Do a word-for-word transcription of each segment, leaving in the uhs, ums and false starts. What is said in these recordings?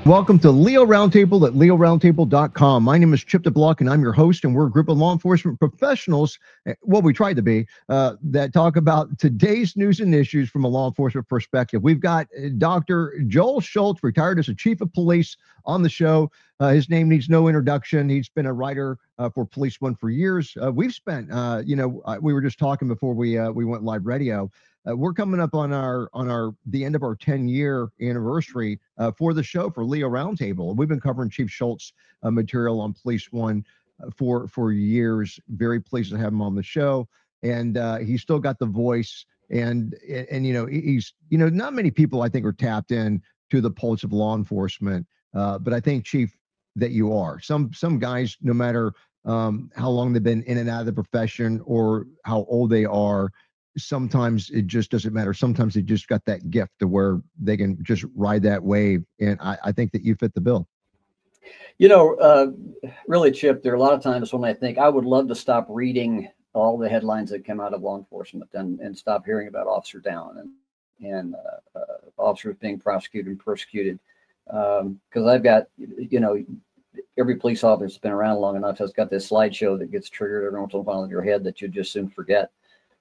Welcome to Leo Roundtable at leo roundtable dot com. My name is Chip DeBlock, and I'm your host, and we're a group of law enforcement professionals, well, we try to be, uh, that talk about today's news and issues from a law enforcement perspective. We've got Doctor Joel Schultz, retired as a chief of police, on the show. Uh, his name needs no introduction. He's been a writer uh, for Police One for years. Uh, we've spent, uh, you know, uh, we were just talking before we uh, we went live radio. Uh, we're coming up on our on our the end of our ten year anniversary uh, for the show for Leo Roundtable. We've been covering Chief Schultz uh, material on Police One uh, for for years. Very pleased to have him on the show, and uh, he's still got the voice. And, and and you know he's you know not many people I think are tapped in to the pulse of law enforcement, uh, but I think, Chief, that you are. Some some guys, no matter um, how long they've been in and out of the profession or how old they are, sometimes it just doesn't matter. Sometimes they just got that gift to where they can just ride that wave. And I, I think that you fit the bill. You know, uh, really, Chip, there are a lot of times when I think I would love to stop reading all the headlines that come out of law enforcement and, and stop hearing about Officer Down and, and uh, uh, officers being prosecuted and persecuted. Because um, I've got, you know, every police officer that's been around long enough has got this slideshow that gets triggered every once in a while in your head that you just soon forget.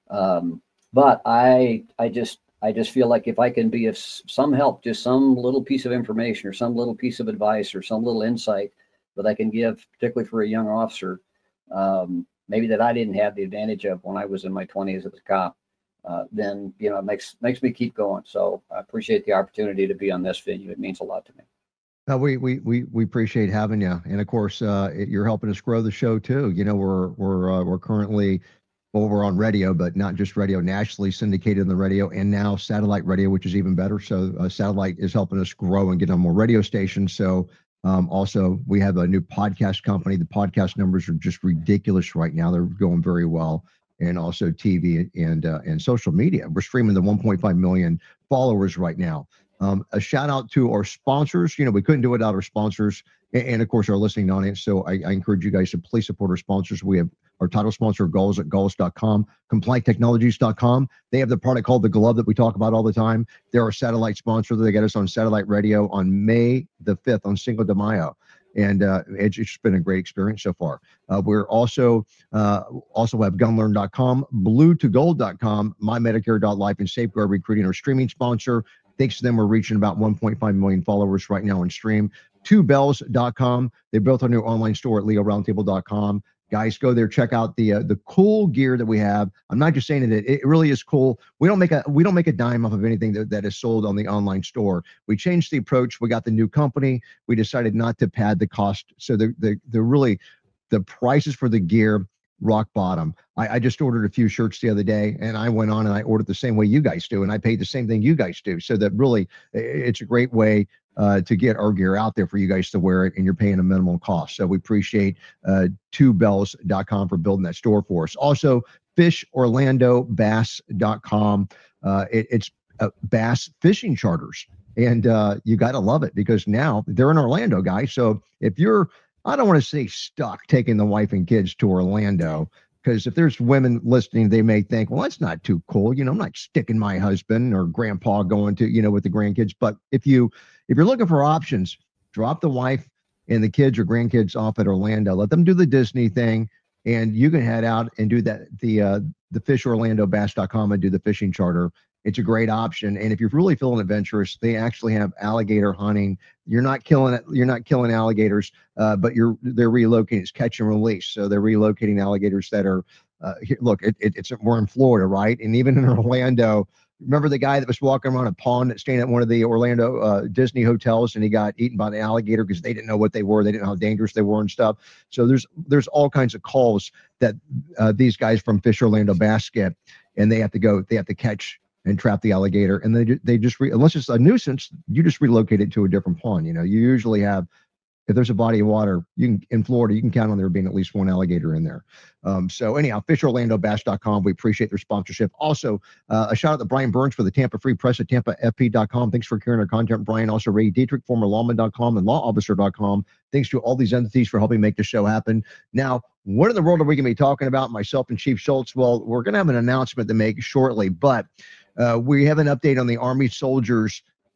Um, but I, I just, I just feel like if I can be of some help, just some little piece of information or some little piece of advice or some little insight that I can give, particularly for a young officer, um, maybe that I didn't have the advantage of when I was in my twenties as a cop, uh, then, you know, it makes, makes me keep going. So I appreciate the opportunity to be on this venue. It means a lot to me. Uh, we, we, we, we appreciate having you. And of course, uh, it, you're helping us grow the show too. You know, we're, we're, uh, we're currently, well, we're on radio, but not just radio, nationally syndicated on the radio, and now satellite radio, which is even better. So uh, satellite is helping us grow and get on more radio stations. So um, also we have a new podcast company. The podcast numbers are just ridiculous right now. They're going very well. And also T V and uh, and social media. We're streaming to one point five million followers right now. Um, a shout out to our sponsors. You know, we couldn't do it without our sponsors, and, and of course our listening audience. So I, I encourage you guys to please support our sponsors. We have our title sponsor, Gulls, at gulls dot com, compliant technologies dot com. They have the product called the Glove that we talk about all the time. They're our satellite sponsor. They get us on satellite radio on May the fifth on Cinco de Mayo. And uh, it's just been a great experience so far. Uh, we're also uh, also have gun learn dot com, blue to gold dot com, my medicare dot life, and Safeguard Recruiting, our streaming sponsor. Thanks to them, we're reaching about one point five million followers right now on stream. two bells dot com. They built our new online store at leo roundtable dot com. Guys, go there, check out the uh, the cool gear that we have. I'm not just saying that it really is cool. We don't make a we don't make a dime off of anything that, that is sold on the online store. We changed the approach. We got the new company. We decided not to pad the cost. So the the the really the prices for the gear rock bottom. I, I just ordered a few shirts the other day, and I went on and I ordered the same way you guys do, and I paid the same thing you guys do. So that really, it's a great way uh, to get our gear out there for you guys to wear it, and you're paying a minimal cost. So we appreciate uh, two bells dot com for building that store for us. Also, fish orlando bass dot com. Uh, it, it's uh, bass fishing charters, and uh, you got to love it because now they're in Orlando, guys. So if you're I don't want to say stuck taking the wife and kids to Orlando, because if there's women listening, they may think, well, that's not too cool. You know, I'm not sticking my husband or grandpa going to, you know, with the grandkids. But if you, if you're looking for options, drop the wife and the kids or grandkids off at Orlando, let them do the Disney thing, and you can head out and do that, the, uh, the fish orlando bass dot com and do the fishing charter. It's a great option. And if you're really feeling adventurous, they actually have alligator hunting. You're not killing it. You're not killing alligators, uh, but you're they're relocating. It's catch and release. So they're relocating alligators that are, uh, here, look, it, it, it's we're in Florida, right? And even in Orlando, remember the guy that was walking around a pond that staying at one of the Orlando uh, Disney hotels, and he got eaten by an alligator because they didn't know what they were. They didn't know how dangerous they were and stuff. So there's there's all kinds of calls that uh, these guys from Fish Orlando Bass get, and they have to go. They have to catch and trap the alligator, and they they just re, unless it's a nuisance, you just relocate it to a different pond. You know, you usually have, if there's a body of water, you can in Florida, you can count on there being at least one alligator in there. Um, so anyhow, fish orlando bass dot com. We appreciate their sponsorship. Also, uh, a shout out to Brian Burns for the Tampa Free Press at tampa f p dot com. Thanks for carrying our content, Brian. Also, Ray Dietrich, former lawman dot com and law officer dot com. Thanks to all these entities for helping make the show happen. Now, what in the world are we going to be talking about, myself and Chief Schultz? Well, we're going to have an announcement to make shortly, but Uh, we have an update on the Army soldiers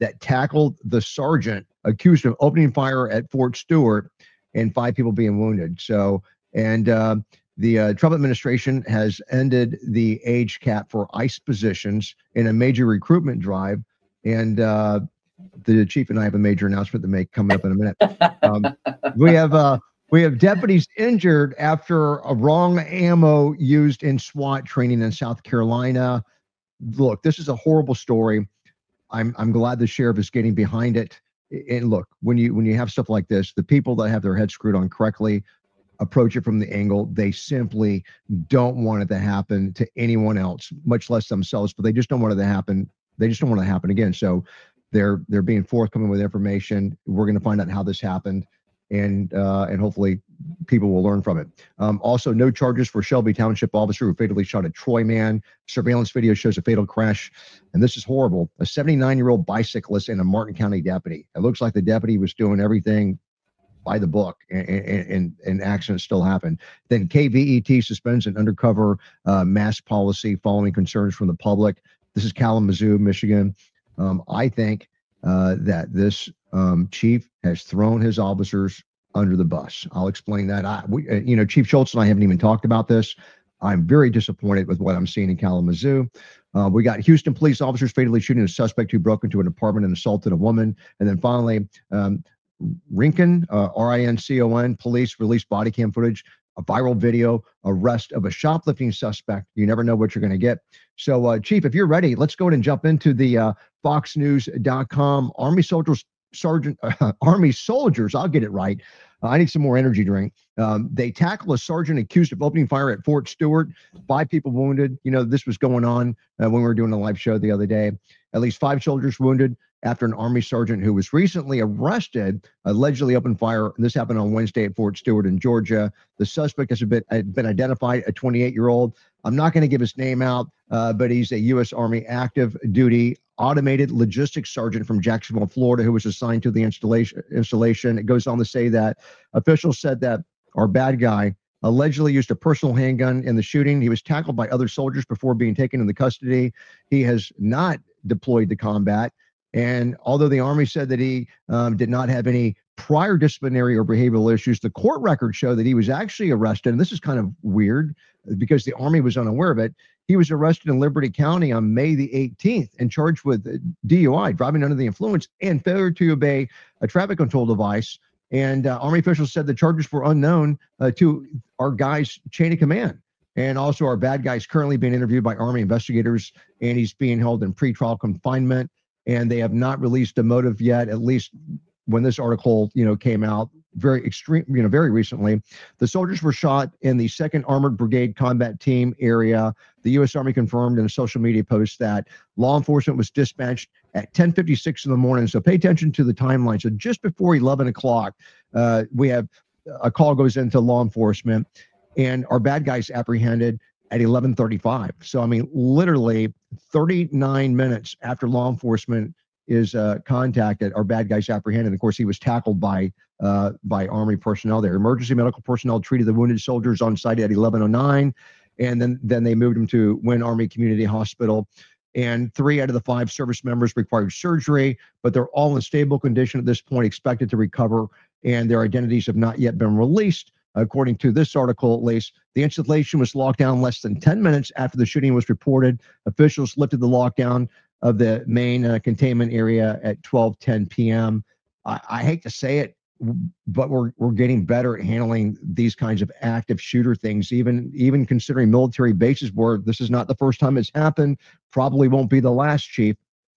that tackled the sergeant accused of opening fire at Fort Stewart and five people being wounded. So, and uh, the uh, Trump administration has ended the age cap for ICE positions in a major recruitment drive. And uh, the chief and I have a major announcement to make coming up in a minute. Um, we have uh, we have deputies injured after a wrong ammo used in SWAT training in South Carolina. Look, this is a horrible story. I'm I'm glad the sheriff is getting behind it. And look, when you when you have stuff like this, the people that have their heads screwed on correctly approach it from the angle. They simply don't want it to happen to anyone else, much less themselves, but they just don't want it to happen. They just don't want it to happen again. So they're they're being forthcoming with information. We're going to find out how this happened, and uh, and hopefully people will learn from it. Um, also, no charges for Shelby Township officer who fatally shot a Troy man. Surveillance video shows a fatal crash, and this is horrible. A seventy-nine-year-old bicyclist and a Martin County deputy. It looks like the deputy was doing everything by the book, and, and, and accidents still happen. Then K V E T suspends an undercover uh, mask policy following concerns from the public. This is Kalamazoo, Michigan. Um, I think uh, that this um, chief has thrown his officers under the bus. I'll explain that. I, we, uh, you know, Chief Schultz and I haven't even talked about this. I'm very disappointed with what I'm seeing in Kalamazoo. Uh, we got Houston police officers fatally shooting a suspect who broke into an apartment and assaulted a woman. And then finally, um, Rincon, uh, R I N C O N, police released body cam footage, a viral video, arrest of a shoplifting suspect. You never know what you're going to get. So, uh, Chief, if you're ready, let's go ahead and jump into the uh, fox news dot com Army soldiers, Sergeant, uh, Army soldiers, I'll get it right. Uh, I need some more energy drink. Um, they tackle a sergeant accused of opening fire at Fort Stewart. Five people wounded. You know, this was going on uh, when we were doing a live show the other day. At least five soldiers wounded after an Army sergeant who was recently arrested allegedly opened fire. This happened on Wednesday at Fort Stewart in Georgia. The suspect has been, been identified, a twenty-eight-year-old. I'm not going to give his name out, uh, but he's a U S Army active duty automated logistics sergeant from Jacksonville, Florida, who was assigned to the installation. installation. It goes on to say that officials said that our bad guy allegedly used a personal handgun in the shooting. He was tackled by other soldiers before being taken into custody. He has not deployed to combat. And although the Army said that he um, did not have any prior disciplinary or behavioral issues, the court records show that he was actually arrested. And this is kind of weird because the Army was unaware of it. He was arrested in Liberty County on May the eighteenth and charged with D U I, driving under the influence, and failure to obey a traffic control device. And uh, Army officials said the charges were unknown uh, to our guy's chain of command. And also our bad guy is currently being interviewed by Army investigators, and he's being held in pretrial confinement. And they have not released a motive yet, at least when this article, you know, came out very extreme, you know, very recently. The soldiers were shot in the second Armored Brigade Combat Team area. The U S Army confirmed in a social media post that law enforcement was dispatched at ten fifty-six in the morning. So pay attention to the timeline. So just before eleven o'clock, uh, we have a call goes into law enforcement, and our bad guys apprehended at eleven thirty-five. So, I mean, literally thirty-nine minutes after law enforcement is uh, contacted, our bad guys apprehended. Of course, he was tackled by uh, by Army personnel there. Emergency medical personnel treated the wounded soldiers on site at eleven oh nine, and then, then they moved him to Wynn Army Community Hospital. And three out of the five service members required surgery, but they're all in stable condition at this point, expected to recover, and their identities have not yet been released. According to this article, at least, the installation was locked down less than ten minutes after the shooting was reported. Officials lifted the lockdown of the main uh, containment area at twelve ten p.m. I, I hate to say it, but we're we're getting better at handling these kinds of active shooter things, even even considering military bases where this is not the first time it's happened, probably won't be the last, Chief.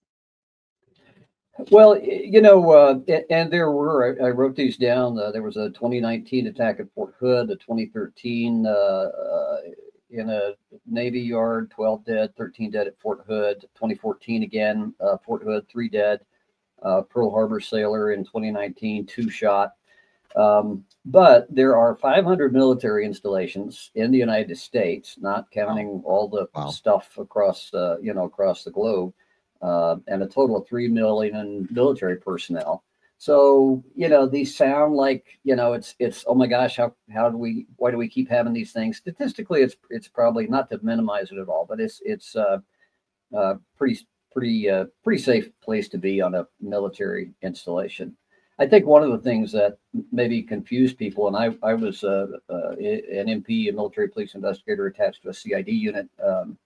Well, you know, uh, and there were, I, I wrote these down. Uh, there was a twenty nineteen attack at Fort Hood, a twenty thirteen uh, uh, in a Navy yard, twelve dead, thirteen dead at Fort Hood, twenty fourteen again, uh, Fort Hood, three dead, uh, Pearl Harbor sailor in twenty nineteen, two shot. Um, but there are five hundred military installations in the United States, not counting all the wow. stuff across, uh, you know, across the globe. Uh, and a total of three million military personnel. So, you know, these sound like, you know, it's, it's, oh my gosh, how, how do we, why do we keep having these things? Statistically, it's, it's probably not to minimize it at all, but it's, it's uh, uh, pretty, pretty uh, pretty safe place to be on a military installation. I think one of the things that maybe confused people, and I, I was uh, uh, an M P, a military police investigator attached to a C I D unit, um,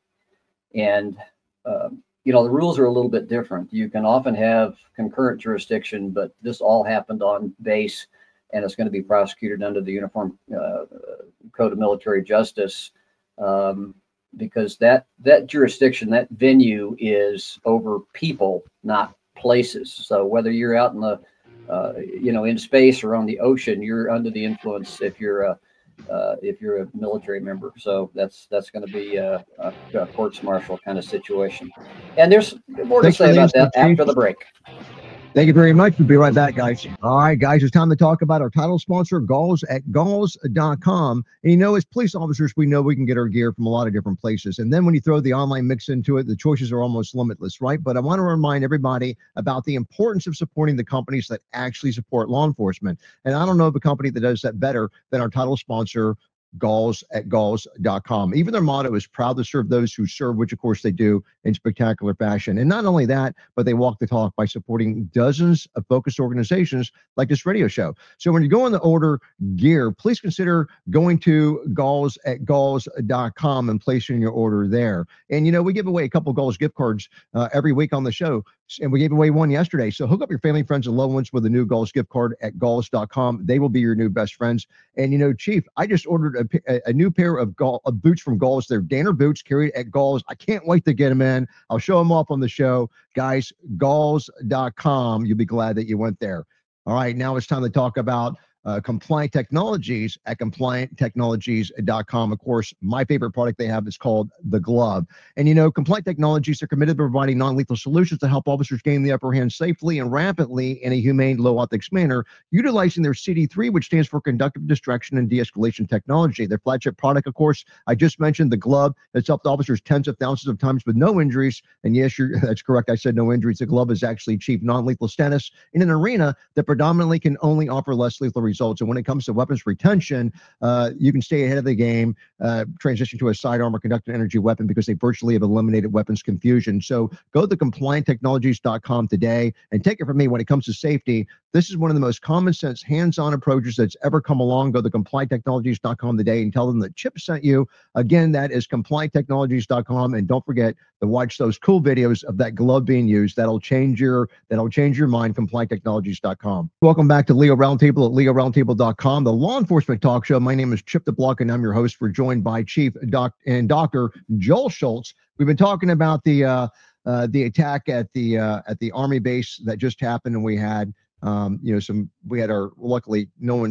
and um, you know, the rules are a little bit different. You can often have concurrent jurisdiction, but this all happened on base, and it's going to be prosecuted under the Uniform uh, Code of Military Justice, um, because that that jurisdiction, that venue is over people, not places. So whether you're out in the Uh, you know, in space or on the ocean, you're under the influence if you're a uh, if you're a military member. So that's that's going to be a, a, a courts martial kind of situation. And there's more Thanks to say about that Chief. after the break. Thank you very much. We'll be right back, guys. All right, guys, it's time to talk about our title sponsor, Galls at galls dot com. And you know, as police officers, we know we can get our gear from a lot of different places. And then when you throw the online mix into it, the choices are almost limitless, right? But I want to remind everybody about the importance of supporting the companies that actually support law enforcement. And I don't know of a company that does that better than our title sponsor, Galls at galls dot com. Even their motto is proud to serve those who serve, which of course they do in spectacular fashion. And not only that, but they walk the talk by supporting dozens of focused organizations like this radio show. So when you're going to order gear, please consider going to galls at galls dot com and placing your order there. And you know, we give away a couple of Galls gift cards uh, every week on the show, and we gave away one yesterday. So hook up your family, friends, and loved ones with a new Galls gift card at galls dot com. They will be your new best friends. And you know, Chief, I just ordered a, a new pair of, Gall, of boots from Galls. They're Danner boots carried at Galls. I can't wait to get them in. I'll show them off on the show. Guys, galls dot com. You'll be glad that you went there. All right, now it's time to talk about Uh, Compliant Technologies at compliant technologies dot com. Of course, my favorite product they have is called the Glove. And you know, Compliant Technologies are committed to providing non-lethal solutions to help officers gain the upper hand safely and rapidly in a humane, low ethics manner, utilizing their C D three, which stands for Conductive Distraction and De-escalation Technology. Their flagship product, of course, I just mentioned, the Glove, that's helped officers tens of thousands of times with no injuries. And yes, you're, that's correct. I said no injuries. The Glove has actually achieved non-lethal status in an arena that predominantly can only offer less lethal results. And when it comes to weapons retention, uh, you can stay ahead of the game, uh, transition to a sidearm or conductive energy weapon because they virtually have eliminated weapons confusion. So go to compliant technologies dot com today and take it from me. When it comes to safety, this is one of the most common sense, hands-on approaches that's ever come along. Go to compliant technologies dot com today and tell them that Chip sent you. Again, that is compliant technologies dot com. And don't forget to watch those cool videos of that glove being used. That'll change your that'll change your mind. compliant technologies dot com. Welcome back to Leo Roundtable at leo roundtable dot com, the law enforcement talk show. My name is Chip DeBlock, and I'm your host. We're joined by Chief Doc and Doctor Joel Schultz. We've been talking about the uh, uh, the attack at the uh, at the Army base that just happened, and we had um, you know some we had our luckily no one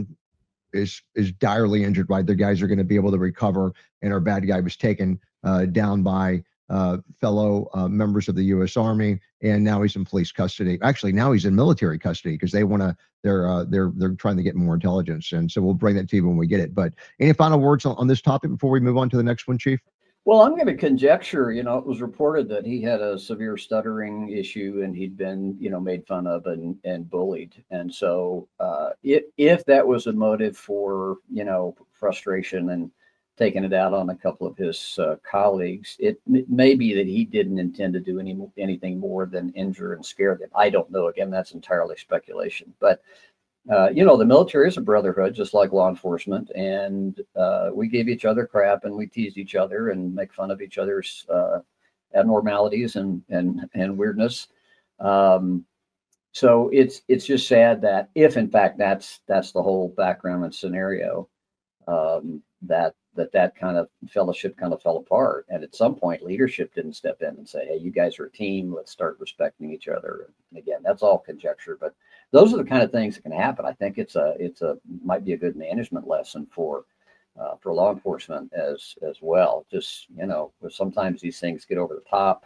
is is direly injured. Right, the guys are going to be able to recover, and our bad guy was taken uh, down by uh, fellow uh, members of the U S Army, and now he's in police custody. Actually, now he's in military custody because they want to. They're uh, they're they're trying to get more intelligence, and so we'll bring that to you when we get it. But any final words on, on this topic before we move on to the next one, Chief? Well, I'm going to conjecture. You know, it was reported that he had a severe stuttering issue, and he'd been, you know, made fun of and and bullied. And so, uh, if if that was a motive for, you know, frustration and taking it out on a couple of his uh, colleagues, it, it may be that he didn't intend to do any anything more than injure and scare them. I don't know. Again, that's entirely speculation. But uh, you know, the military is a brotherhood, just like law enforcement, and uh, we give each other crap and we tease each other and make fun of each other's uh, abnormalities and and and weirdness. Um, so it's it's just sad that if in fact that's that's the whole background and scenario, um, that that that kind of fellowship kind of fell apart. And at some point, leadership didn't step in and say, hey, you guys are a team. Let's start respecting each other. And again, that's all conjecture, but those are the kind of things that can happen. I think it's a, it's a, might be a good management lesson for, uh, for law enforcement as, as well. Just, you know, sometimes these things get over the top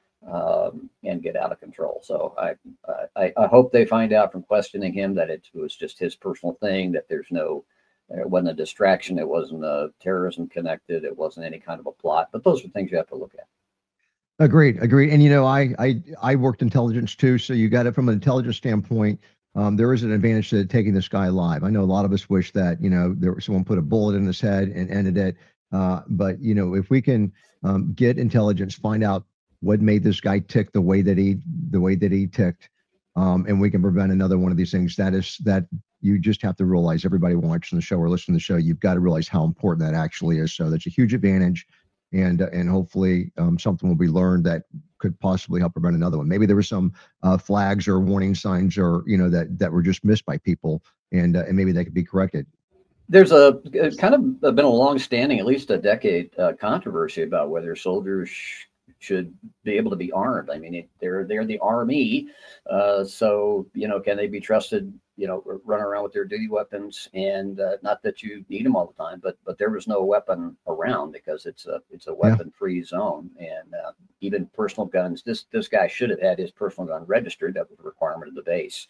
um, and get out of control. So I, I, I hope they find out from questioning him that it was just his personal thing, that there's no, it wasn't a distraction. It wasn't a terrorism connected. It wasn't any kind of a plot. But those are things you have to look at. Agreed. Agreed. And you know, I I I worked intelligence too, so you got it from an intelligence standpoint. Um, there is an advantage to taking this guy alive. I know a lot of us wish that you know there someone put a bullet in his head and ended it. Uh, but you know, if we can um, get intelligence, find out what made this guy tick the way that he the way that he ticked, um, and we can prevent another one of these things. That is that you just have to realize, everybody watching the show or listening to the show, you've got to realize how important that actually is. So that's a huge advantage, and uh, and hopefully um, something will be learned that could possibly help prevent another one. Maybe there were some uh, flags or warning signs, or you know that that were just missed by people, and uh, and maybe they could be corrected. There's a, a kind of been a long-standing, at least a decade, uh, controversy about whether soldiers sh- should be able to be armed. I mean, it, they're they're the Army, uh, so you know, can they be trusted? You know, run around with their duty weapons, and uh, not that you need them all the time, but but there was no weapon around because it's a it's a weapon-free zone, and uh, even personal guns. This this guy should have had his personal gun registered. That was a requirement of the base,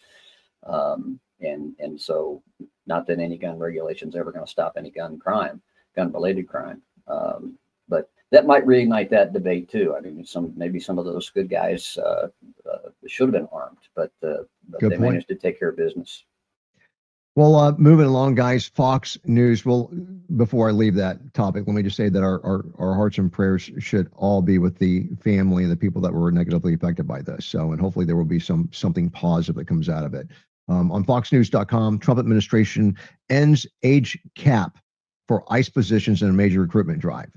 um, and and so. Not that any gun regulation is ever going to stop any gun crime, gun-related crime, um, but that might reignite that debate too. I mean, some maybe some of those good guys uh, uh, should have been armed, but, uh, but they point. managed to take care of business. Well, uh, moving along, guys, Fox News. Well, before I leave that topic, let me just say that our, our, our hearts and prayers should all be with the family and the people that were negatively affected by this. So, and hopefully there will be some something positive that comes out of it. Um, on fox news dot com, Trump administration ends age cap for ICE positions in a major recruitment drive.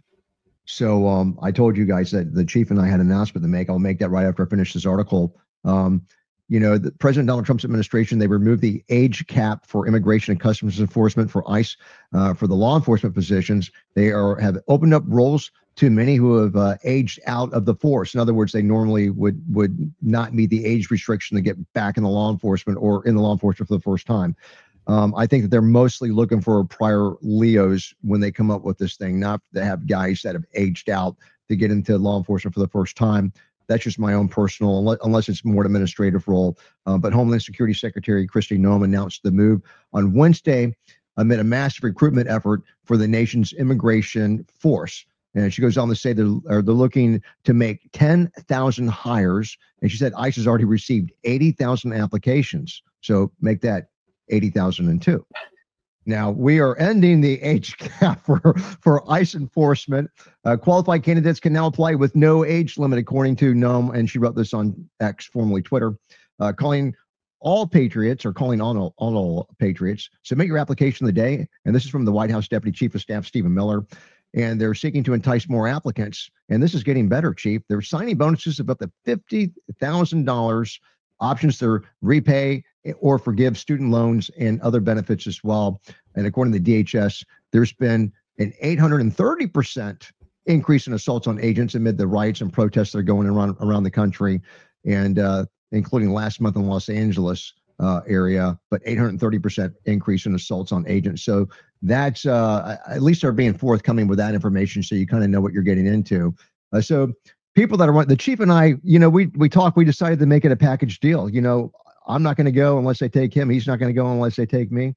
So um, I told you guys that the chief and I had an announcement to make. I'll make that right after I finish this article. Um, you know, the President Donald Trump's administration, they removed the age cap for immigration and customs enforcement for ICE uh, for the law enforcement positions. They are have opened up roles to many who have uh, aged out of the force. In other words, they normally would would not meet the age restriction to get back in the law enforcement or in the law enforcement for the first time. Um, I think that they're mostly looking for prior Leos when they come up with this thing, not to have guys that have aged out to get into law enforcement for the first time. That's just my own personal, unless it's more administrative role. Uh, but Homeland Security Secretary Kristi Noem announced the move on Wednesday amid a massive recruitment effort for the nation's immigration force. And she goes on to say they're, they're looking to make ten thousand hires. And she said ICE has already received eighty thousand applications. So make that eighty thousand two. Now, we are ending the age cap for, for ICE enforcement. Uh, qualified candidates can now apply with no age limit, according to Noem. And she wrote this on X, formerly Twitter, uh, calling all patriots or calling on all, on all patriots. Submit your application today. And this is from the White House Deputy Chief of Staff, Stephen Miller. And they're seeking to entice more applicants. And this is getting better, Chief. They're signing bonuses of up to fifty thousand dollars, options to repay or forgive student loans and other benefits as well. And according to the D H S, there's been an eight hundred thirty percent increase in assaults on agents amid the riots and protests that are going around around the country, and uh, including last month in Los Angeles uh, area, but eight hundred thirty percent increase in assaults on agents. So that's uh, at least they're being forthcoming with that information, so you kind of know what you're getting into. Uh, so people that are the chief and I, you know, we we talked, we decided to make it a package deal. You know, I'm not going to go unless they take him. He's not going to go unless they take me.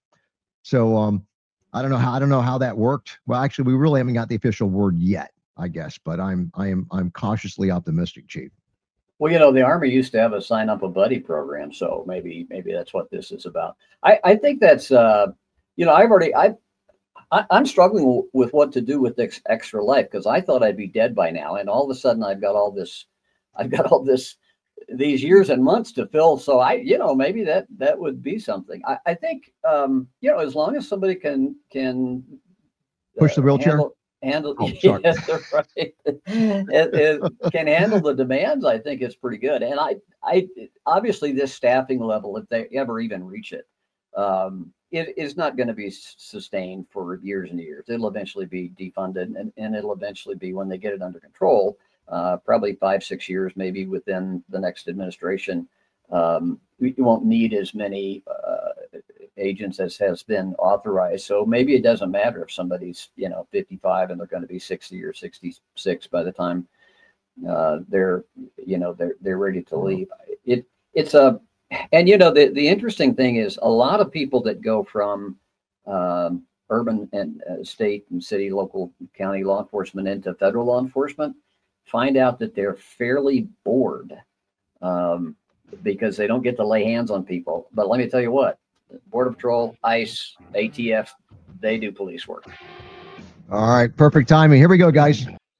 So um, I don't know how I don't know how that worked. Well, actually, we really haven't got the official word yet, I guess. But I'm I am I'm cautiously optimistic, Chief. Well, you know, the Army used to have a sign up a buddy program, so maybe maybe that's what this is about. I I think that's uh, you know, I've already I. I I'm struggling w- with what to do with this extra life, because I thought I'd be dead by now, and all of a sudden I've got all this, I've got all this, these years and months to fill. So I, you know, maybe that that would be something. I, I think, um, you know, as long as somebody can can push the uh, wheelchair, handle, handle oh, yes, right, it, it can handle the demands, I think it's pretty good. And I, I obviously this staffing level, if they ever even reach it, um, it is not going to be sustained for years and years. It'll eventually be defunded, and, and it'll eventually be, when they get it under control, uh, probably five, six years, maybe within the next administration. Um, we won't need as many uh, agents as has been authorized. So maybe it doesn't matter if somebody's, you know, fifty-five and they're going to be sixty or sixty-six by the time uh, they're, you know, they're they're ready to leave. It it's a And, you know, the, the interesting thing is a lot of people that go from um, urban and uh, state and city, local, county law enforcement into federal law enforcement find out that they're fairly bored um, because they don't get to lay hands on people. But let me tell you what, Border Patrol, ICE, A T F, they do police work. All right. Perfect timing. Here we go, guys.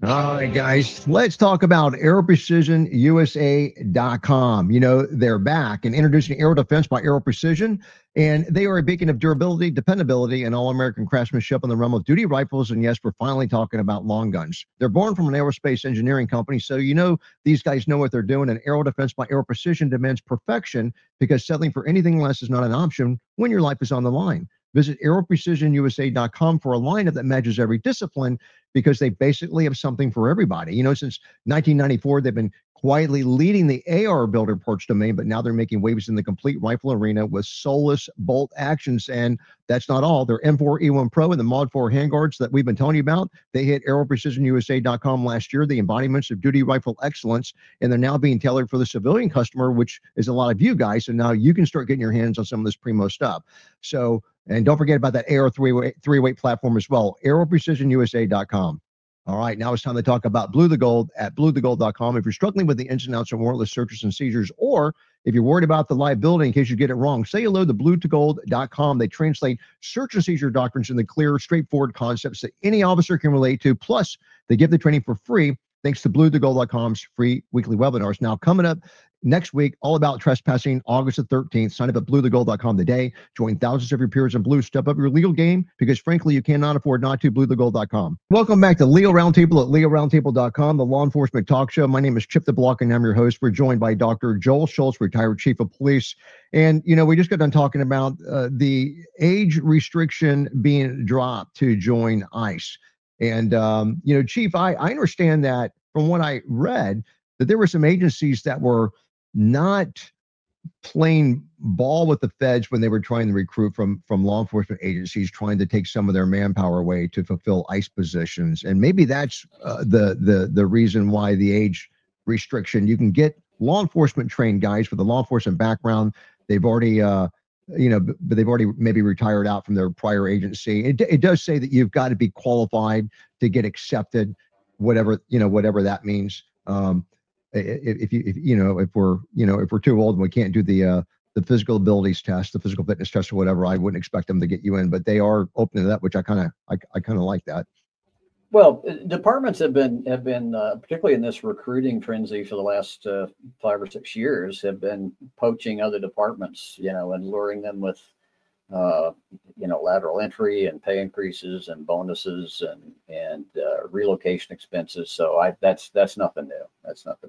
All right, guys, let's talk about aero precision U S A dot com. You know, they're back and introducing Aero Defense by Aero Precision, and they are a beacon of durability, dependability, and all-American craftsmanship in the realm of duty rifles. And yes, we're finally talking about long guns. They're born from an aerospace engineering company, so you know these guys know what they're doing. And Aero Defense by Aero Precision demands perfection because settling for anything less is not an option when your life is on the line. Visit aero precision U S A dot com for a lineup that matches every discipline because they basically have something for everybody. You know, since nineteen ninety-four, they've been quietly leading the A R builder porch domain, but now they're making waves in the complete rifle arena with soulless bolt actions. And that's not all. Their M four E one Pro and the Mod four handguards that we've been telling you about, they hit aero precision U S A dot com last year, the embodiments of duty rifle excellence, and they're now being tailored for the civilian customer, which is a lot of you guys. So now you can start getting your hands on some of this primo stuff. So, and don't forget about that Aero three-way three-weight platform as well, aero precision U S A dot com. All right, now it's time to talk about Blue the Gold at blue the gold dot com. If you're struggling with the ins and outs of warrantless searches and seizures, or if you're worried about the liability in case you get it wrong, say hello to blue to gold dot com. They translate search and seizure doctrines into clear, straightforward concepts that any officer can relate to. Plus, they give the training for free thanks to blue to gold dot com's free weekly webinars. Now, coming up next week, all about trespassing, August the thirteenth. Sign up at blue the gold dot com today. Join thousands of your peers in blue. Step up your legal game because, frankly, you cannot afford not to. blue the gold dot com. Welcome back to Leo Roundtable at leo roundtable dot com, the law enforcement talk show. My name is Chip the Block, and I'm your host. We're joined by Doctor Joel Schultz, retired chief of police. And, you know, we just got done talking about uh, the age restriction being dropped to join ICE. And, um, you know, Chief, I, I understand that from what I read, that there were some agencies that were not playing ball with the feds when they were trying to recruit from from law enforcement agencies, trying to take some of their manpower away to fulfill ICE positions. And maybe that's uh, the the the reason why the age restriction. You can get law enforcement trained guys with a law enforcement background. They've already uh you know, but they've already maybe retired out from their prior agency. It it does say that you've got to be qualified to get accepted, whatever you know, whatever that means. Um, if, if you if you know if we're you know if we're too old and we can't do the uh, the physical abilities test, the physical fitness test, or whatever, I wouldn't expect them to get you in. But they are opening it up, which I kind of I, I kind of like that. Well, departments have been have been uh, particularly in this recruiting frenzy for the last uh, five or six years have been poaching other departments, you know, and luring them with, uh, you know, lateral entry and pay increases and bonuses and and uh, relocation expenses. So I that's that's nothing new. That's nothing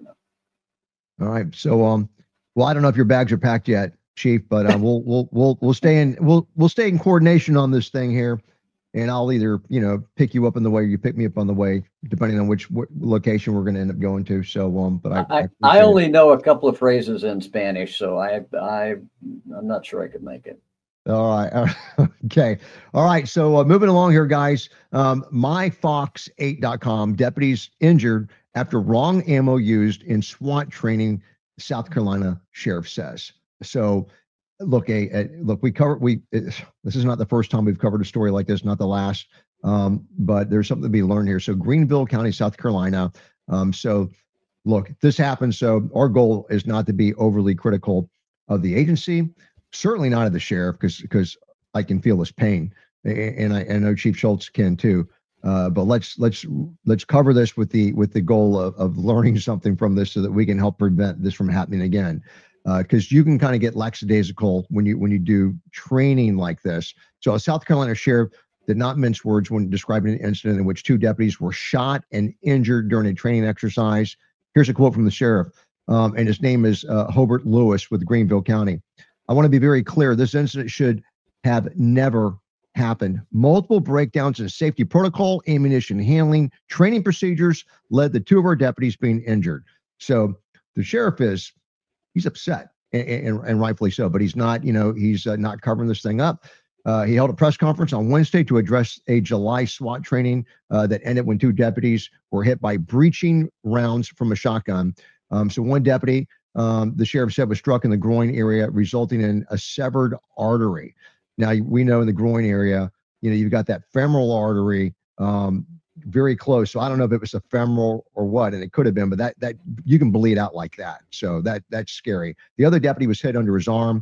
new. All right. So um, well, I don't know if your bags are packed yet, Chief, but uh, we'll we'll we'll we'll stay in we'll we'll stay in coordination on this thing here. And I'll either, you know, pick you up in the way or you pick me up on the way, depending on which w- location we're going to end up going to. So, um, but I, I, I, I only know a couple of phrases in Spanish, so I, I, I'm not sure I could make it. All right. All right. Okay. All right. So uh, moving along here, guys, um, my fox eight dot com, deputies injured after wrong ammo used in SWAT training, South Carolina sheriff says. So, Look, a, a look. We cover. We it, this is not the first time we've covered a story like this. Not the last. Um, but there's something to be learned here. So Greenville County, South Carolina. Um, so look, this happens. So our goal is not to be overly critical of the agency. Certainly not of the sheriff, because because I can feel his pain, and I, I know Chief Schultz can too. Uh, but let's let's let's cover this with the with the goal of of learning something from this, so that we can help prevent this from happening again. Because uh, you can kind of get lackadaisical when you when you do training like this. So a South Carolina sheriff did not mince words when describing an incident in which two deputies were shot and injured during a training exercise. Here's a quote from the sheriff, um, and his name is uh, Hobart Lewis with Greenville County. I want to be very clear. This incident should have never happened. Multiple breakdowns in safety protocol, ammunition handling, training procedures led to two of our deputies being injured. So the sheriff is He's upset, and, and, and rightfully so, but he's not, you know, he's uh, not covering this thing up. Uh, he held a press conference on Wednesday to address a July SWAT training uh, that ended when two deputies were hit by breaching rounds from a shotgun. Um, so one deputy, um, the sheriff said, was struck in the groin area, resulting in a severed artery. Now, we know in the groin area, you know, you've got that femoral artery um, very close. So I don't know if it was a femoral or what, and it could have been, but that that you can bleed out like that. So that that's scary. The other deputy was hit under his arm.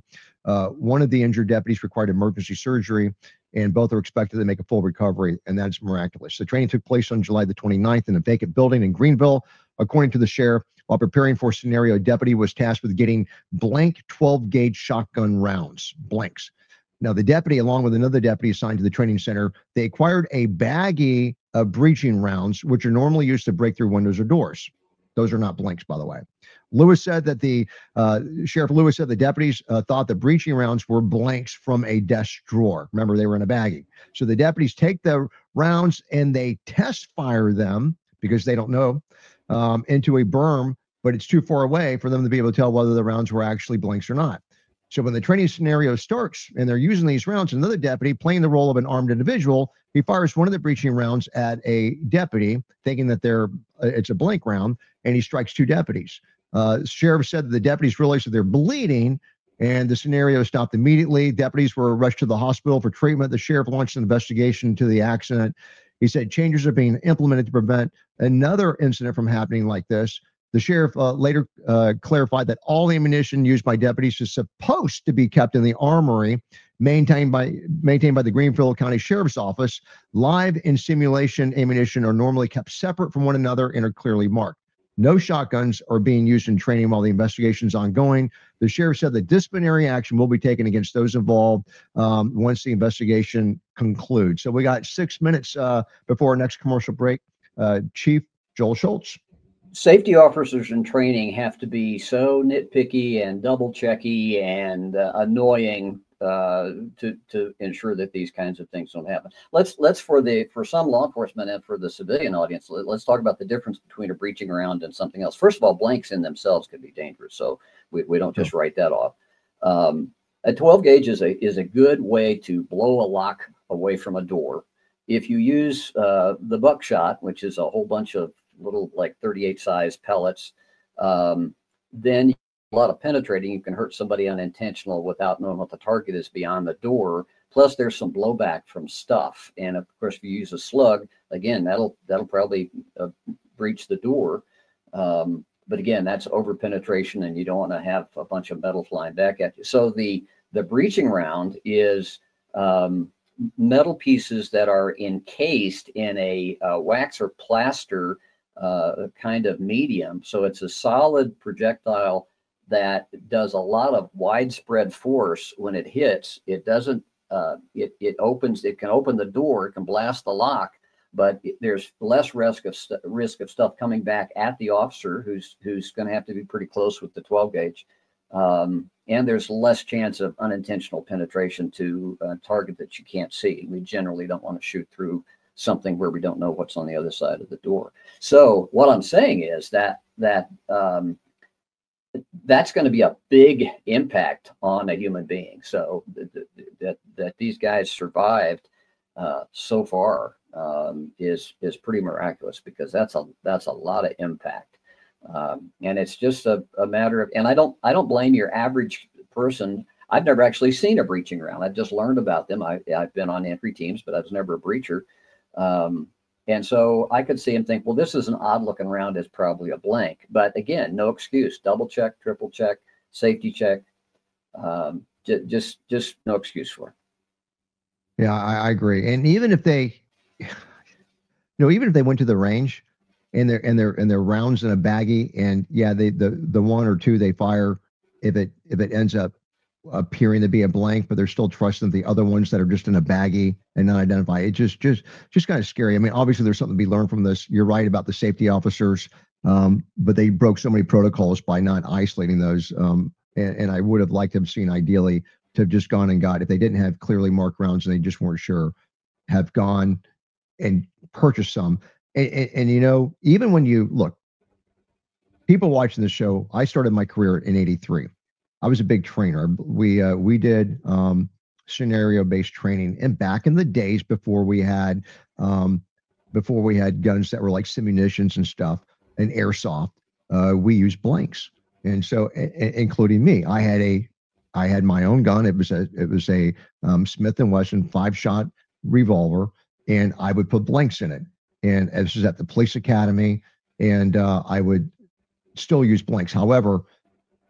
Uh, one of the injured deputies required emergency surgery, and both are expected to make a full recovery, and that's miraculous. The training took place on July the twenty-ninth in a vacant building in Greenville. According to the sheriff, while preparing for a scenario, a deputy was tasked with getting blank twelve gauge shotgun rounds, blanks. Now, the deputy, along with another deputy assigned to the training center, they acquired a baggie of breaching rounds, which are normally used to break through windows or doors. Those are not blanks, by the way. Lewis said that the, uh, Sheriff Lewis said the deputies uh, thought the breaching rounds were blanks from a desk drawer. Remember, they were in a baggie. So the deputies take the rounds and they test fire them, because they don't know, um, into a berm, but it's too far away for them to be able to tell whether the rounds were actually blanks or not. So when the training scenario starts and they're using these rounds, another deputy playing the role of an armed individual, he fires one of the breaching rounds at a deputy, thinking that they're uh, it's a blank round, and he strikes two deputies. Uh, sheriff said that the deputies realized that they're bleeding, and the scenario stopped immediately. Deputies were rushed to the hospital for treatment. The sheriff launched an investigation into the accident. He said changes are being implemented to prevent another incident from happening like this. The sheriff uh, later uh, clarified that all ammunition used by deputies is supposed to be kept in the armory maintained by maintained by the Greenville County Sheriff's Office. Live and simulation ammunition are normally kept separate from one another and are clearly marked. No shotguns are being used in training while the investigation is ongoing. The sheriff said that disciplinary action will be taken against those involved um, once the investigation concludes. So we got six minutes uh, before our next commercial break. Uh, Chief Joel Schultz. Safety officers in training have to be so nitpicky and double checky and uh, annoying uh, to to ensure that these kinds of things don't happen. Let's let's for the for some law enforcement and for the civilian audience, let, let's talk about the difference between a breaching round and something else. First of all, blanks in themselves can be dangerous, so we, we don't just write that off. Um, a twelve gauge is a is a good way to blow a lock away from a door. If you use uh, the buckshot, which is a whole bunch of little like thirty-eight size pellets, um, then a lot of penetrating. You can hurt somebody unintentional without knowing what the target is beyond the door. Plus, there's some blowback from stuff, and of course, if you use a slug, again, that'll that'll probably uh, breach the door. Um, but again, that's over penetration, and you don't want to have a bunch of metal flying back at you. So the the breaching round is um, metal pieces that are encased in a uh, wax or plaster uh, kind of medium. So it's a solid projectile that does a lot of widespread force. When it hits, it doesn't, uh, it, it opens, it can open the door, it can blast the lock, but it, there's less risk of st- risk of stuff coming back at the officer, who's, who's going to have to be pretty close with the twelve gauge. Um, and there's less chance of unintentional penetration to a target that you can't see. We generally don't want to shoot through something where we don't know what's on the other side of the door. So what I'm saying is that that um, that's going to be a big impact on a human being. So th- th- that that these guys survived uh, so far um, is is pretty miraculous, because that's a that's a lot of impact. Um, and it's just a, a matter of, and I don't, I don't blame your average person. I've never actually seen a breaching round. I've just learned about them. I, I've been on entry teams, but I was never a breacher. Um, and so I could see him think, well, this is an odd looking round. It's probably a blank, but again, no excuse. Double check, triple check, safety check. Um, j- just, just no excuse for it. Yeah, I, I agree. And even if they, you know, even if they went to the range, and their and their and their rounds in a baggie, and yeah, they the the one or two they fire, if it if it ends up appearing to be a blank, but they're still trusting the other ones that are just in a baggie and not identified. It just just just kind of scary. I mean, obviously there's something to be learned from this. You're right about the safety officers, um, but they broke so many protocols by not isolating those. Um, and, and I would have liked to have seen, ideally, to have just gone and got, if they didn't have clearly marked rounds and they just weren't sure, have gone and purchased some. And, and, and, you know, even when you look, people watching the show, I started my career in eighty-three. I was a big trainer. We uh, we did um, scenario-based training, and back in the days before we had um, before we had guns that were like simunitions and stuff and airsoft, uh, we used blanks. And so, a, a, including me, I had a I had my own gun. It was a it was a um, Smith and Wesson five-shot revolver, and I would put blanks in it. And this was at the police academy, and uh, I would still use blanks. However,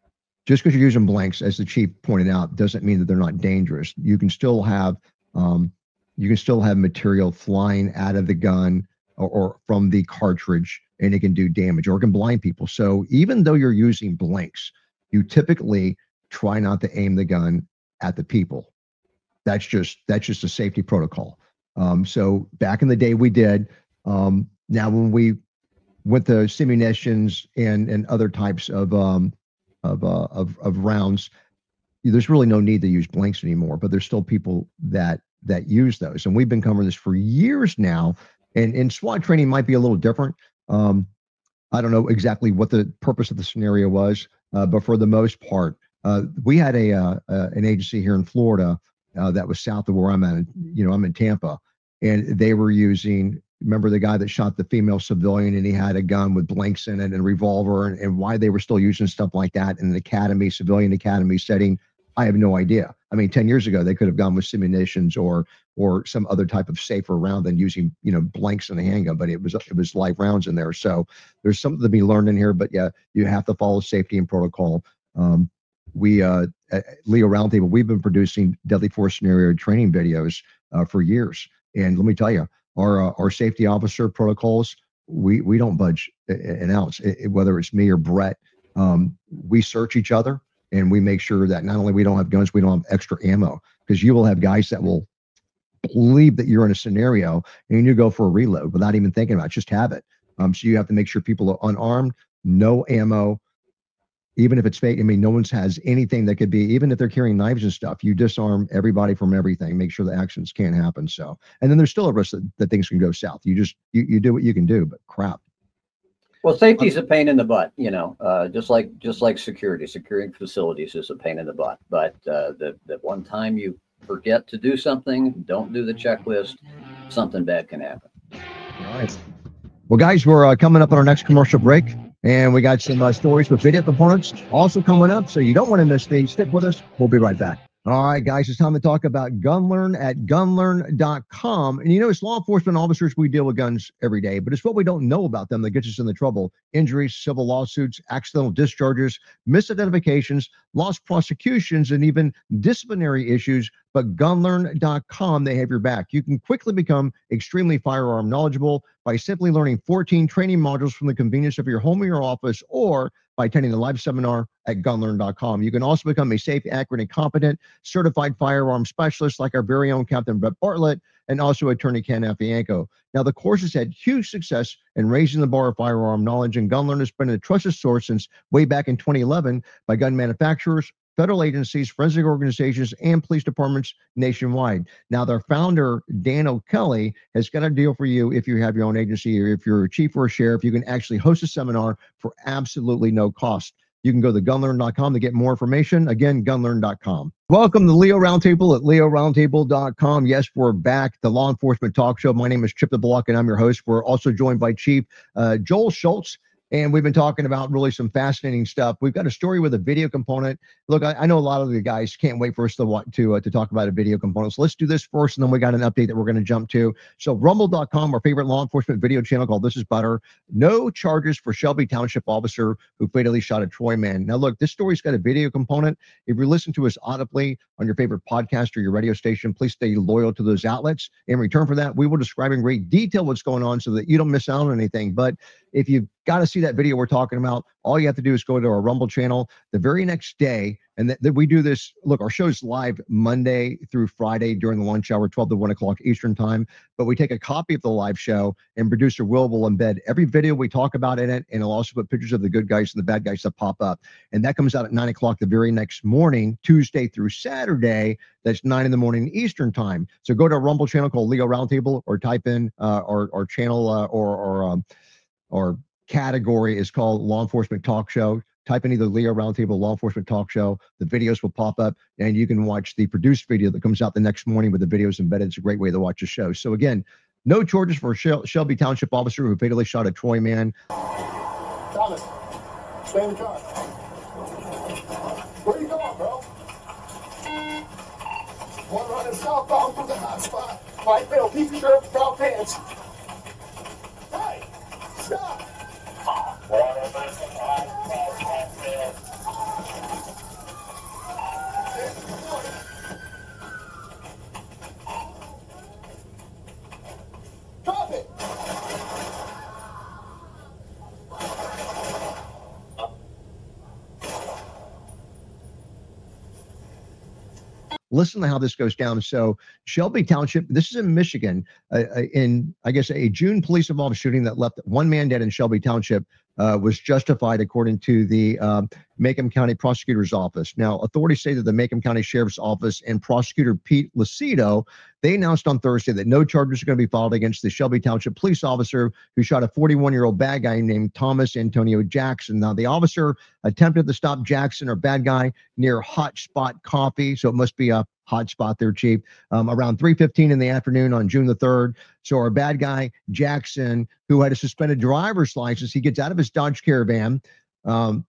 just because you're using blanks, as the chief pointed out, doesn't mean that they're not dangerous. You can still have um, you can still have material flying out of the gun or, or from the cartridge, and it can do damage or it can blind people. So even though you're using blanks, you typically try not to aim the gun at the people. That's just that's just a safety protocol. Um, so back in the day, we did. Um, now, when we went to simunitions and and other types of um, of, uh, of of rounds, there's really no need to use blanks anymore. But there's still people that that use those, and we've been covering this for years now. And and SWAT training might be a little different. Um, I don't know exactly what the purpose of the scenario was, uh, but for the most part, uh, we had a uh, uh, an agency here in Florida uh, that was south of where I'm at. You know, I'm in Tampa, and they were using. Remember the guy that shot the female civilian, and he had a gun with blanks in it and a revolver, and, and why they were still using stuff like that in an academy, civilian academy setting, I have no idea. I mean, ten years ago, they could have gone with simunitions or or some other type of safer round than using, you know, blanks in a handgun, but it was it was live rounds in there. So there's something to be learned in here, but yeah, you have to follow safety and protocol. Um, we, uh, at Leo Roundtable, we've been producing deadly force scenario training videos uh, for years. And let me tell you, our, uh, our safety officer protocols, we, we don't budge an ounce, it, whether it's me or Brett. Um, we search each other and we make sure that not only we don't have guns, we don't have extra ammo, because you will have guys that will believe that you're in a scenario and you go for a reload without even thinking about it, just have it. Um, so you have to make sure people are unarmed, no ammo, even if it's fake. I mean, no one's has anything that could be, even if they're carrying knives and stuff, you disarm everybody from everything, make sure the accidents can't happen. So, and then there's still a risk that, that things can go south. You just, you, you do what you can do, but crap. Well, safety is a pain in the butt, you know, uh, just like, just like security, securing facilities is a pain in the butt. But uh, the, the one time you forget to do something, don't do the checklist, something bad can happen. All right. Well, guys, we're uh, coming up on our next commercial break, and we got some uh, stories with video components also coming up, so you don't want to miss these. Stick with us. We'll be right back. All right, guys, it's time to talk about GunLearn at gun learn dot com. And you know, as law enforcement officers, we deal with guns every day, but it's what we don't know about them that gets us into trouble. Injuries, civil lawsuits, accidental discharges, misidentifications, lost prosecutions, and even disciplinary issues. But gun learn dot com, they have your back. You can quickly become extremely firearm knowledgeable by simply learning fourteen training modules from the convenience of your home or your office, or by attending a live seminar at gun learn dot com. You can also become a safe, accurate, and competent certified firearm specialist like our very own Captain Brett Bartlett and also attorney Ken Afianco. Now, the course has had huge success in raising the bar of firearm knowledge, and GunLearn has been a trusted source since way back in twenty eleven by gun manufacturers, federal agencies, forensic organizations, and police departments nationwide. Now, their founder, Dan O'Kelly, has got a deal for you if you have your own agency or if you're a chief or a sheriff. You can actually host a seminar for absolutely no cost. You can go to gun learn dot com to get more information. Again, gun learn dot com. Welcome to Leo Roundtable at leo roundtable dot com. Yes, we're back, the Law Enforcement Talk Show. My name is Chip the Block, and I'm your host. We're also joined by Chief uh, Joel Schultz. And we've been talking about really some fascinating stuff. We've got a story with a video component. Look, I, I know a lot of the guys can't wait for us to want to uh, to talk about a video component. So let's do this first, and then we got an update that we're going to jump to. So rumble dot com, our favorite law enforcement video channel called This Is Butter. No charges for Shelby Township officer who fatally shot a Troy man. Now, look, this story's got a video component. If you listen to us audibly on your favorite podcast or your radio station, please stay loyal to those outlets. In return for that, we will describe in great detail what's going on so that you don't miss out on anything. But if you've got to see that video we're talking about, all you have to do is go to our Rumble channel the very next day. And that th- we do this. Look, our show's live Monday through Friday during the lunch hour, twelve to one o'clock Eastern time. But we take a copy of the live show, and producer Will will embed every video we talk about in it. And he'll also put pictures of the good guys and the bad guys that pop up. And that comes out at nine o'clock the very next morning, Tuesday through Saturday. That's nine in the morning Eastern time. So go to our Rumble channel called Leo Roundtable, or type in uh, our, our channel uh, or, or, um, or category is called Law Enforcement Talk Show. Type in either Leo Roundtable, Law Enforcement Talk Show. The videos will pop up, and you can watch the produced video that comes out the next morning with the videos embedded. It's a great way to watch the show. So again, no charges for Shel- Shelby Township officer who fatally shot a Troy man. Thomas, stay in the car. Where you going, bro? One running southbound through the hot spot. White middle, pink shirt, brown pants. Hey, stop. it. Listen to how this goes down. So Shelby Township, this is in Michigan, uh, uh, in, I guess, a June police involved shooting that left one man dead in Shelby Township uh, was justified, according to the um, Macomb County Prosecutor's Office. Now, authorities say that the Macomb County Sheriff's Office and Prosecutor Pete Lucido, they announced on Thursday that no charges are going to be filed against the Shelby Township police officer who shot a forty-one-year-old bad guy named Thomas Antonio Jackson. Now, the officer attempted to stop Jackson, or bad guy, near Hot Spot Coffee, so it must be a hot spot there, Chief, um, around three fifteen in the afternoon on June the third. So our bad guy, Jackson, who had a suspended driver's license, he gets out of his Dodge Caravan. Um,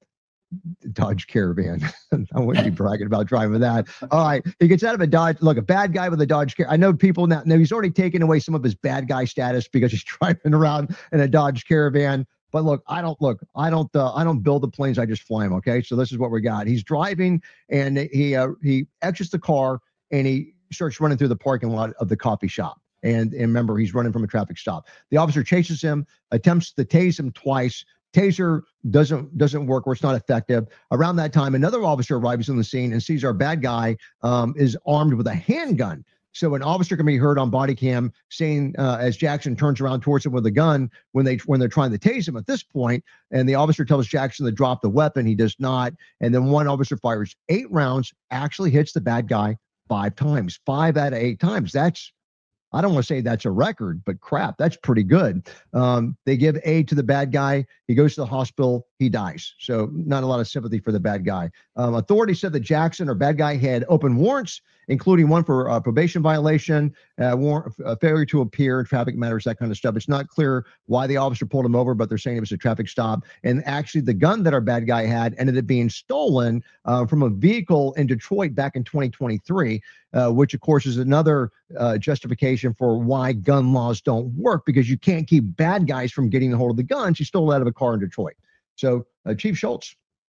Dodge Caravan. I wouldn't be bragging about driving that. All right. He gets out of a Dodge. Look, a bad guy with a Dodge Caravan. I know people now, now he's already taken away some of his bad guy status because he's driving around in a Dodge Caravan. But look, I don't look, I don't, uh, I don't build the planes. I just fly them. Okay. So this is what we got. He's driving and he, uh, he exits the car and he starts running through the parking lot of the coffee shop. And, and remember, he's running from a traffic stop. The officer chases him, attempts to tase him twice. Taser doesn't doesn't work, or it's not effective. Around that time, another officer arrives on the scene and sees our bad guy um, is armed with a handgun. So an officer can be heard on body cam saying, uh, as Jackson turns around towards him with a gun when they when they're trying to tase him at this point, and the officer tells Jackson to drop the weapon. He does not, and then one officer fires eight rounds, actually hits the bad guy five times, five out of eight times. That's, I don't want to say that's a record, but crap, that's pretty good. Um, they give aid to the bad guy. He goes to the hospital. He dies. So not a lot of sympathy for the bad guy. Um, authorities said that Jackson, or bad guy, had open warrants, including one for uh, probation violation, uh, warrant, uh, failure to appear in traffic matters, that kind of stuff. It's not clear why the officer pulled him over, but they're saying it was a traffic stop. And actually, the gun that our bad guy had ended up being stolen uh, from a vehicle in Detroit back in twenty twenty-three, uh, which, of course, is another uh, justification for why gun laws don't work, because you can't keep bad guys from getting a hold of the guns. He stole it out of a car in Detroit. So, uh, Chief Schultz.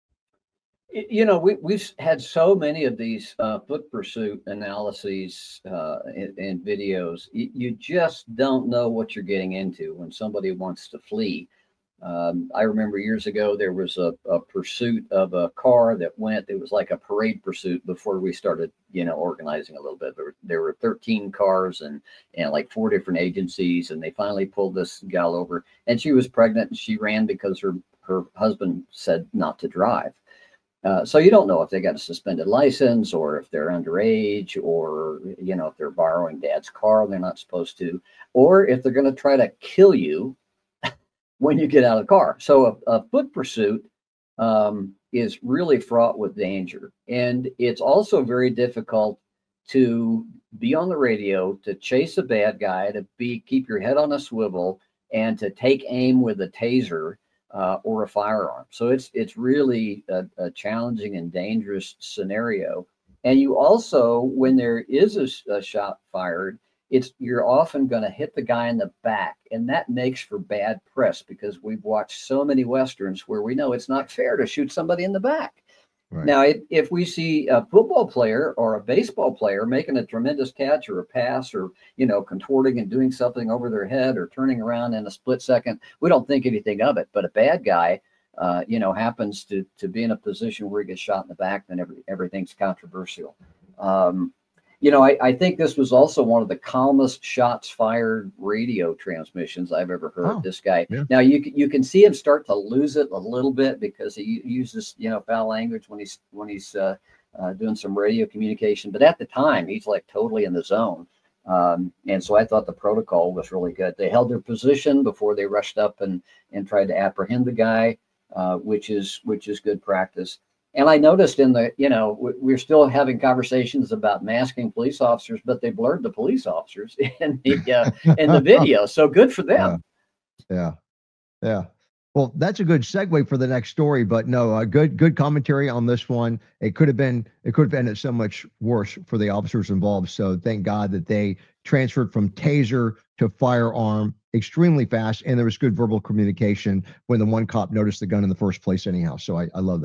You know, we, we've had so many of these uh, foot pursuit analyses uh, and, and videos. You, you just don't know what you're getting into when somebody wants to flee. Um, I remember years ago, there was a, a pursuit of a car that went, it was like a parade pursuit before we started, you know, organizing a little bit. There were, there were thirteen cars and, and like four different agencies, and they finally pulled this gal over, and she was pregnant and she ran because her, her husband said not to drive. Uh, so you don't know if they got a suspended license, or if they're underage, or, you know, if they're borrowing dad's car, they're not supposed to, or if they're going to try to kill you when you get out of the car. So a, a foot pursuit um, is really fraught with danger. And it's also very difficult to be on the radio, to chase a bad guy, to be keep your head on a swivel, and to take aim with a taser uh, or a firearm. So it's it's really a, a challenging and dangerous scenario. And you also, when there is a, a shot fired, it's you're often going to hit the guy in the back, and that makes for bad press, because we've watched so many Westerns where we know it's not fair to shoot somebody in the back. Right. Now, if, if we see a football player or a baseball player making a tremendous catch or a pass, or, you know, contorting and doing something over their head or turning around in a split second, we don't think anything of it. But a bad guy, uh, you know, happens to to be in a position where he gets shot in the back, then every, everything's controversial. Um, You know, I, I think this was also one of the calmest shots fired radio transmissions I've ever heard. Oh, this guy. Yeah. Now you you can see him start to lose it a little bit, because he uses, you know, foul language when he's when he's uh, uh, doing some radio communication. But at the time, he's like totally in the zone. Um, and so I thought the protocol was really good. They held their position before they rushed up and and tried to apprehend the guy, uh, which is which is good practice. And I noticed in the, you know, we're still having conversations about masking police officers, but they blurred the police officers in the uh, in the video. So good for them. Yeah, yeah, yeah. Well, that's a good segue for the next story. But no, uh, good good commentary on this one. It could have been it could have ended so much worse for the officers involved. So thank God that they transferred from taser to firearm extremely fast, and there was good verbal communication when the one cop noticed the gun in the first place. Anyhow, so I, I love that.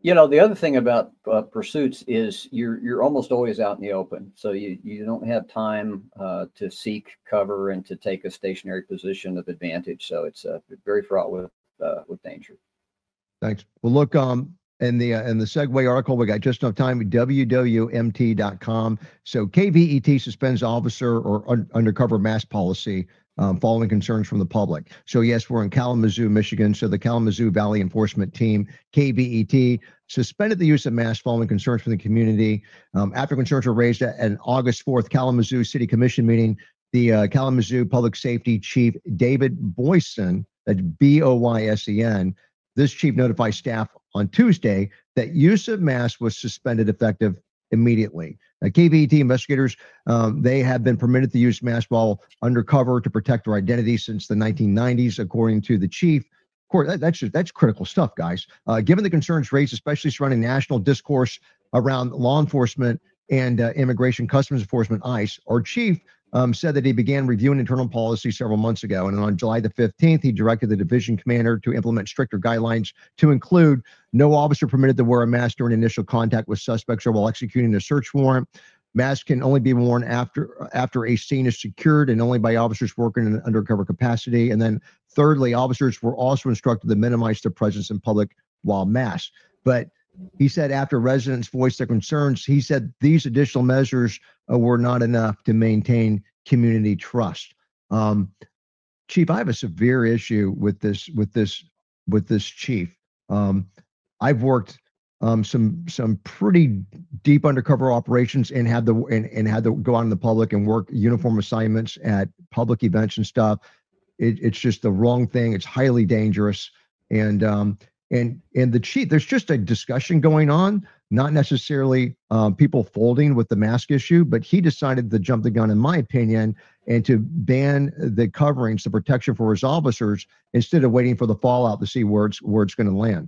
You know, the other thing about uh, pursuits is you're you're almost always out in the open, so you you don't have time uh, to seek cover and to take a stationary position of advantage. So it's uh, very fraught with uh, with danger. Thanks. Well, look, um, in the uh, in the Segway article, we got just enough time. W W M T dot com. So K V E T suspends officer or un- undercover mask policy um, following concerns from the public. So yes, we're in Kalamazoo, Michigan. So the Kalamazoo Valley Enforcement Team, K V E T, suspended the use of masks following concerns from the community. Um, after concerns were raised at an August fourth Kalamazoo City Commission meeting, the uh, Kalamazoo Public Safety Chief David Boysen, that's B O Y S E N, this chief notified staff on Tuesday that use of masks was suspended effective immediately. Now, K V E T investigators, um, they have been permitted to use masks while undercover to protect their identity since the nineteen nineties, according to the chief. Of course, that, that's that's critical stuff, guys. Uh, given the concerns raised, especially surrounding national discourse around law enforcement and uh, immigration customs enforcement, ICE, our chief Um, said that he began reviewing internal policy several months ago. And on July the fifteenth, he directed the division commander to implement stricter guidelines to include no officer permitted to wear a mask during initial contact with suspects or while executing a search warrant. Masks can only be worn after after a scene is secured and only by officers working in an undercover capacity. And then thirdly, officers were also instructed to minimize their presence in public while masked. But he said after residents voiced their concerns, he said these additional measures uh, were not enough to maintain community trust. Um, Chief, I have a severe issue with this, with this, with this chief. Um, I've worked um, some some pretty deep undercover operations and had the and, and had to go out in the public and work uniform assignments at public events and stuff. It, it's just the wrong thing. It's highly dangerous. And um, And and the chief, there's just a discussion going on, not necessarily um, people folding with the mask issue, but he decided to jump the gun, in my opinion, and to ban the coverings, the protection for his officers, instead of waiting for the fallout to see where it's where it's going to land.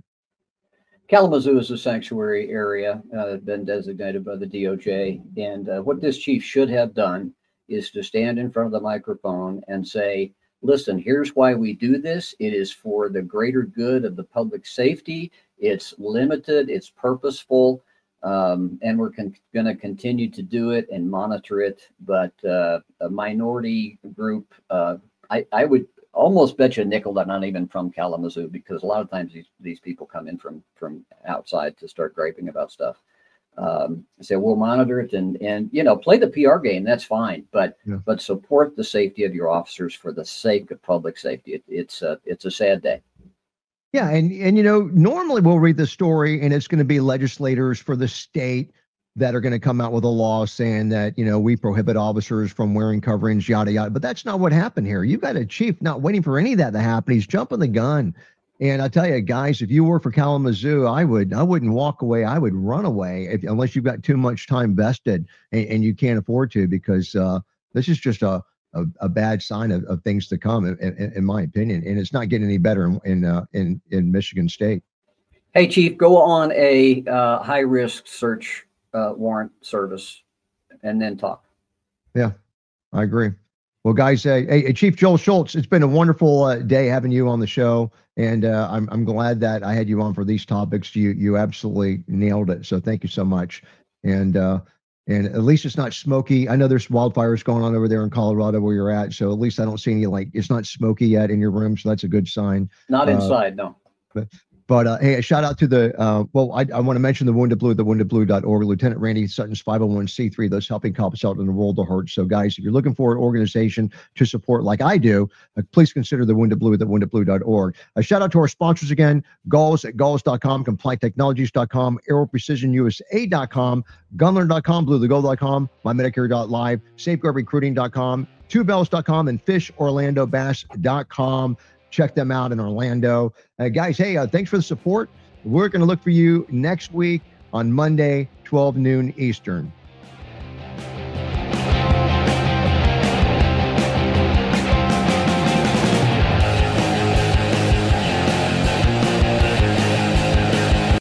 Kalamazoo is a sanctuary area, uh, been designated by the D O J, and uh, what this chief should have done is to stand in front of the microphone and say, listen, here's why we do this. It is for the greater good of the public safety. It's limited, it's purposeful, um, and we're con- going to continue to do it and monitor it. But uh, a minority group, uh, I, I would almost bet you a nickel that not even from Kalamazoo, because a lot of times these, these people come in from, from outside to start griping about stuff. Um, so we'll monitor it and, and, you know, play the P R game. That's fine. But, yeah. but support the safety of your officers for the sake of public safety. It, it's a, it's a sad day. Yeah. And, and, you know, normally we'll read the story and it's going to be legislators for the state that are going to come out with a law saying that, you know, we prohibit officers from wearing coverings, yada, yada. But that's not what happened here. You've got a chief not waiting for any of that to happen. He's jumping the gun. And I tell you, guys, if you work for Kalamazoo, I would, I wouldn't walk away. I would run away if, unless you've got too much time vested and, and you can't afford to, because uh, this is just a, a, a bad sign of, of things to come, in, in, in my opinion. And it's not getting any better in in uh, in, in Michigan State. Hey, Chief, go on a uh, high risk search uh, warrant service and then talk. Yeah, I agree. Well, guys, uh, hey, Chief Joel Schultz, it's been a wonderful uh, day having you on the show. And uh, I'm I'm glad that I had you on for these topics. You you absolutely nailed it. So thank you so much. And uh, and at least it's not smoky. I know there's wildfires going on over there in Colorado where you're at. So at least I don't see any, like, it's not smoky yet in your room. So that's a good sign. Not uh, inside, no. But But uh, hey, a shout out to the, uh, well, I, I want to mention the Wounded Blue, the wounded blue dot org, Lieutenant Randy Sutton's five oh one c three, those helping cops out in the world of hurt. So guys, if you're looking for an organization to support like I do, uh, please consider the Wounded Blue, the wounded blue dot org. A shout out to our sponsors again, Galls at galls dot com, compliant technologies dot com, aero precision u s a dot com, gunlearn dot com, blue the gold dot com, my medicare dot live, safeguard recruiting dot com, two bells dot com, and fish orlando bass dot com. Check them out in Orlando. Uh, guys, hey, uh, thanks for the support. We're going to look for you next week on Monday, twelve noon Eastern.